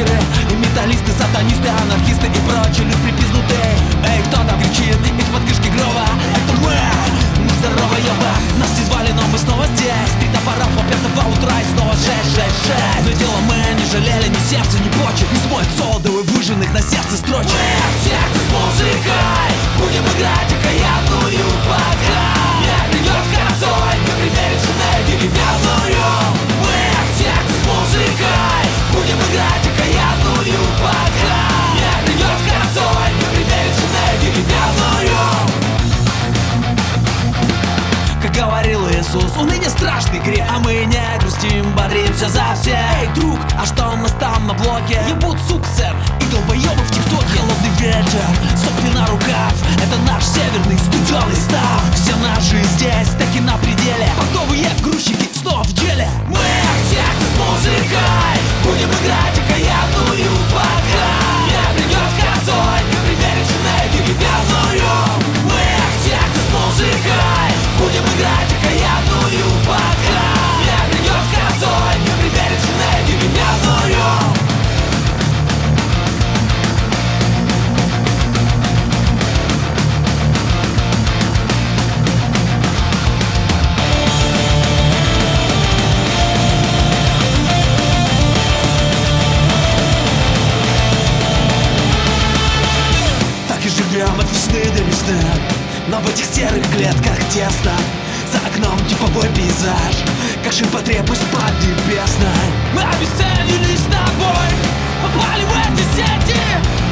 рокеры и металлисты, сатанисты, анархисты и прочие припизнутые. Эй, кто там кричит из-под крышки гроба? Это мы здорово, ёба. Нас все звали, но мы снова здесь. Три топора по 5 утра и снова 666. За дело мы не жалели ни сердца, ни почек. Не смоет солодовый выжженных на сердце строчек. Мы в сердце с музыкой будем играть окаянную пока не придет косой, не примерит шинель деревянную. Мы в сердце с музыкой будем играть окаянную пока не придет косой, не примерит шинель деревянную. Как говорил Иисус, уныние страшный грех, а мы не грустим, боремся за всех. Эй, друг, а что у нас там на блоке? Ебут сук, сэр, и долбоебы в тиктоке. Холодный вечер, сопли на рукав, это наш северный студеный став. Все наши здесь, таки на пределе, портовые грузчики снова в деле. Мы в сердце с музыкой будем играть окаянную пока не придет косой, не примерит шинель деревянную. Мы в сердце с музыкой будем играть окаянную пока не придет косой, не примерит шинель деревянную. Так и живем от весны до весны, но в этих серых клетках тесно. За окном типовой пейзаж, как ширпотреб из-под небесной. Мы обесценились с тобой, попали в эти сети.